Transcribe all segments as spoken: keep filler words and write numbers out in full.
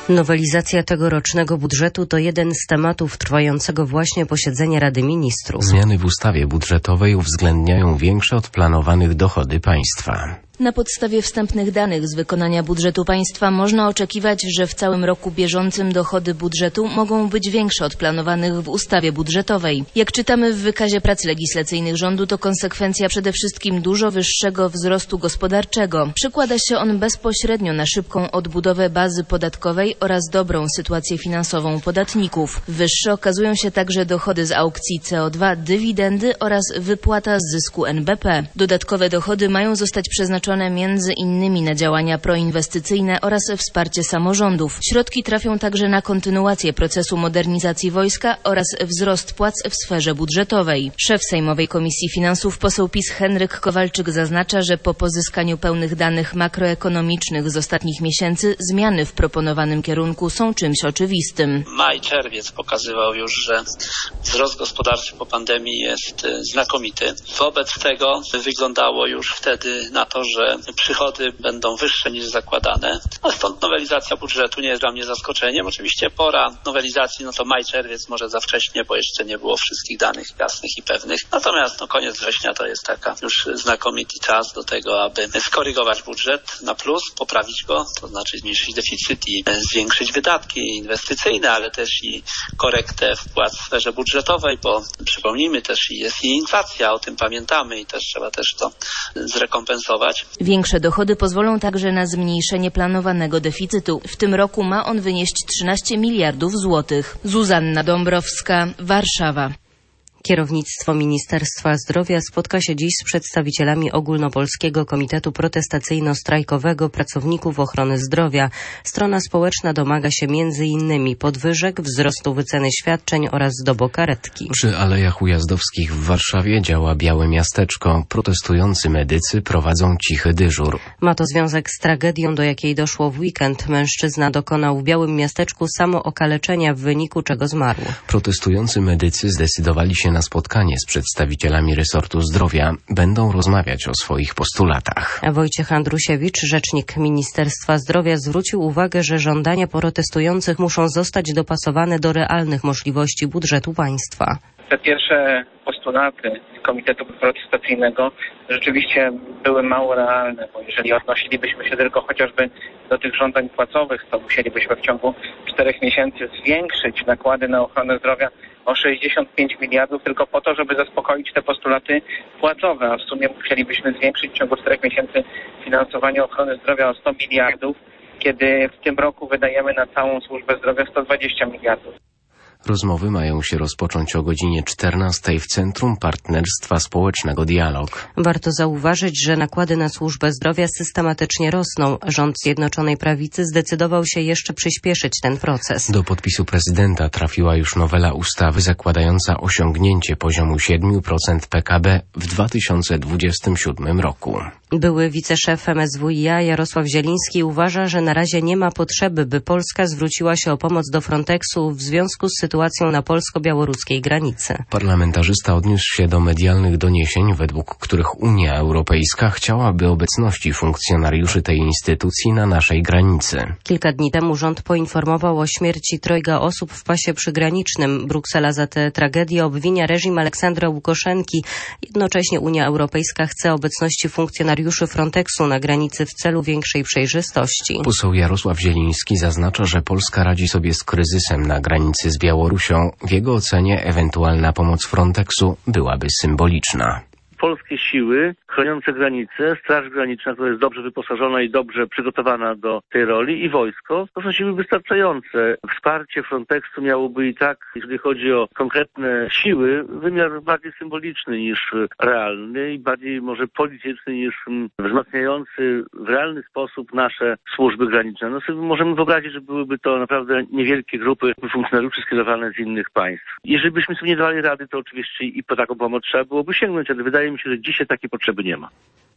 Nowelizacja tegorocznego budżetu to jeden z tematów trwającego właśnie posiedzenia Rady Ministrów. Zmiany w ustawie budżetowej uwzględniają większe od planowanych dochody państwa. Na podstawie wstępnych danych z wykonania budżetu państwa można oczekiwać, że w całym roku bieżącym dochody budżetu mogą być większe od planowanych w ustawie budżetowej. Jak czytamy w wykazie prac legislacyjnych rządu, to konsekwencja przede wszystkim dużo wyższego wzrostu gospodarczego. Przekłada się on bezpośrednio na szybką odbudowę bazy podatkowej oraz dobrą sytuację finansową podatników. Wyższe okazują się także dochody z aukcji C O dwa, dywidendy oraz wypłata z zysku N B P. Dodatkowe dochody mają zostać przeznaczone między innymi na działania proinwestycyjne oraz wsparcie samorządów. Środki trafią także na kontynuację procesu modernizacji wojska oraz wzrost płac w sferze budżetowej. Szef Sejmowej Komisji Finansów, poseł PiS Henryk Kowalczyk zaznacza, że po pozyskaniu pełnych danych makroekonomicznych z ostatnich miesięcy zmiany w proponowanym kierunku są czymś oczywistym. Maj, czerwiec pokazywał już, że wzrost gospodarczy po pandemii jest znakomity. Wobec tego wyglądało już wtedy na to, że przychody będą wyższe niż zakładane. A stąd nowelizacja budżetu nie jest dla mnie zaskoczeniem. Oczywiście pora nowelizacji, no to maj, czerwiec może za wcześnie, bo jeszcze nie było wszystkich danych jasnych i pewnych. Natomiast no, koniec września to jest taka już znakomity czas do tego, aby skorygować budżet na plus, poprawić go, to znaczy zmniejszyć deficyt i zwiększyć wydatki inwestycyjne, ale też i korektę wpłat w sferze budżetowej, bo przypomnijmy też, jest i inflacja, o tym pamiętamy i też trzeba też to zrekompensować. Większe dochody pozwolą także na zmniejszenie planowanego deficytu. W tym roku ma on wynieść trzynaście miliardów złotych. Zuzanna Dąbrowska, Warszawa. Kierownictwo Ministerstwa Zdrowia spotka się dziś z przedstawicielami Ogólnopolskiego Komitetu Protestacyjno-Strajkowego Pracowników Ochrony Zdrowia. Strona społeczna domaga się między innymi podwyżek, wzrostu wyceny świadczeń oraz dobokaretki. Przy Alejach Ujazdowskich w Warszawie działa Białe Miasteczko. Protestujący medycy prowadzą cichy dyżur. Ma to związek z tragedią, do jakiej doszło w weekend. Mężczyzna dokonał w Białym Miasteczku samookaleczenia, w wyniku czego zmarł. Protestujący medycy zdecydowali się na spotkanie z przedstawicielami resortu zdrowia. Będą rozmawiać o swoich postulatach. Wojciech Andrusiewicz, rzecznik Ministerstwa Zdrowia, zwrócił uwagę, że żądania protestujących muszą zostać dopasowane do realnych możliwości budżetu państwa. Te pierwsze postulaty Komitetu Protestacyjnego rzeczywiście były mało realne, bo jeżeli odnosilibyśmy się tylko chociażby do tych żądań płacowych, to musielibyśmy w ciągu czterech miesięcy zwiększyć nakłady na ochronę zdrowia o sześćdziesiąt pięć miliardów tylko po to, żeby zaspokoić te postulaty płacowe, a w sumie musielibyśmy zwiększyć w ciągu czterech miesięcy finansowanie ochrony zdrowia o sto miliardów, kiedy w tym roku wydajemy na całą służbę zdrowia sto dwadzieścia miliardów. Rozmowy mają się rozpocząć o godzinie czternastej w Centrum Partnerstwa Społecznego Dialog. Warto zauważyć, że nakłady na służbę zdrowia systematycznie rosną. Rząd Zjednoczonej Prawicy zdecydował się jeszcze przyspieszyć ten proces. Do podpisu prezydenta trafiła już nowela ustawy zakładająca osiągnięcie poziomu siedem procent P K B w dwa tysiące dwudziestym siódmym roku. Były wiceszef M S W i a Jarosław Zieliński uważa, że na razie nie ma potrzeby, by Polska zwróciła się o pomoc do Fronteksu w związku z sytuacją na polsko-białoruskiej granicy. Parlamentarzysta odniósł się do medialnych doniesień, według których Unia Europejska chciałaby obecności funkcjonariuszy tej instytucji na naszej granicy. Kilka dni temu rząd poinformował o śmierci trojga osób w pasie przygranicznym. Bruksela za tę tragedię obwinia reżim Aleksandra Łukaszenki. Jednocześnie Unia Europejska chce obecności funkcjonariuszy Fronteksu na granicy w celu większej przejrzystości. Poseł Jarosław Zieliński zaznacza, że Polska radzi sobie z kryzysem na granicy z Białorusią. W jego ocenie ewentualna pomoc Fronteksu byłaby symboliczna. Polskie siły chroniące granice, Straż Graniczna, która jest dobrze wyposażona i dobrze przygotowana do tej roli, i wojsko, to są siły wystarczające. Wsparcie Fronteksu miałoby i tak, jeżeli chodzi o konkretne siły, wymiar bardziej symboliczny niż realny i bardziej może polityczny niż wzmacniający w realny sposób nasze służby graniczne. No sobie możemy wyobrazić, że byłyby to naprawdę niewielkie grupy funkcjonariuszy skierowane z innych państw. Jeżeli byśmy sobie nie dawali rady, to oczywiście i po taką pomoc trzeba byłoby sięgnąć, ale wydaje mi się, że dzisiaj takiej potrzeby nie ma.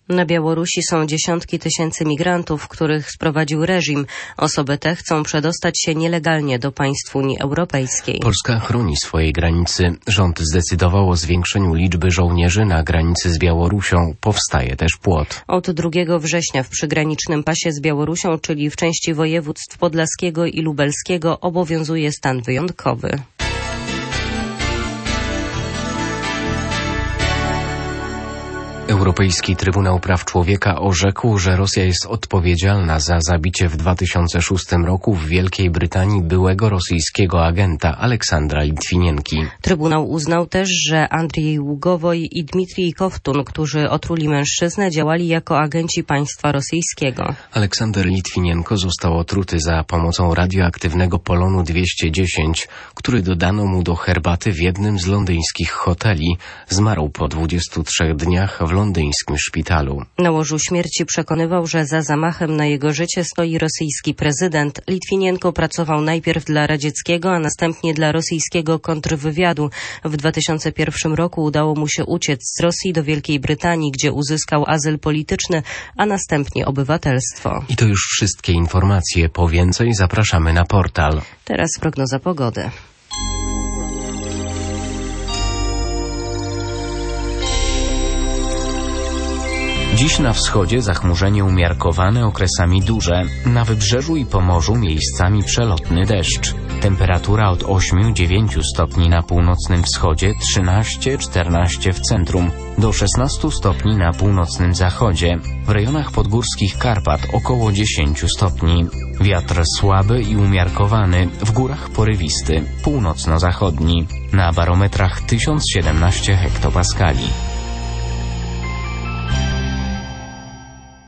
Na Białorusi są dziesiątki tysięcy migrantów, których sprowadził reżim. Osoby te chcą przedostać się nielegalnie do państw Unii Europejskiej. Polska chroni swojej granicy. Rząd zdecydował o zwiększeniu liczby żołnierzy na granicy z Białorusią. Powstaje też płot. Od drugiego września w przygranicznym pasie z Białorusią, czyli w części województw podlaskiego i lubelskiego, obowiązuje stan wyjątkowy. Europejski Trybunał Praw Człowieka orzekł, że Rosja jest odpowiedzialna za zabicie w dwa tysiące szóstym roku w Wielkiej Brytanii byłego rosyjskiego agenta Aleksandra Litwinienki. Trybunał uznał też, że Andrzej Ługowoj i Dmitrij Koftun, którzy otruli mężczyznę, działali jako agenci państwa rosyjskiego. Aleksander Litwinienko został otruty za pomocą radioaktywnego polonu dwieście dziesięć, który dodano mu do herbaty w jednym z londyńskich hoteli. Zmarł po dwudziestu trzech dniach w londyńskim szpitalu. Na łożu śmierci przekonywał, że za zamachem na jego życie stoi rosyjski prezydent. Litwinienko pracował najpierw dla radzieckiego, a następnie dla rosyjskiego kontrwywiadu. W dwa tysiące pierwszym roku udało mu się uciec z Rosji do Wielkiej Brytanii, gdzie uzyskał azyl polityczny, a następnie obywatelstwo. I to już wszystkie informacje. Po więcej zapraszamy na portal. Teraz prognoza pogody. Dziś na wschodzie zachmurzenie umiarkowane, okresami duże. Na wybrzeżu i Pomorzu miejscami przelotny deszcz. Temperatura od ośmiu do dziewięciu stopni na północnym wschodzie, trzynaście do czternastu w centrum, do szesnastu stopni na północnym zachodzie. W rejonach podgórskich Karpat około dziesięciu stopni. Wiatr słaby i umiarkowany, w górach porywisty, północno-zachodni. Na barometrach tysiąc siedemnaście hektopaskali.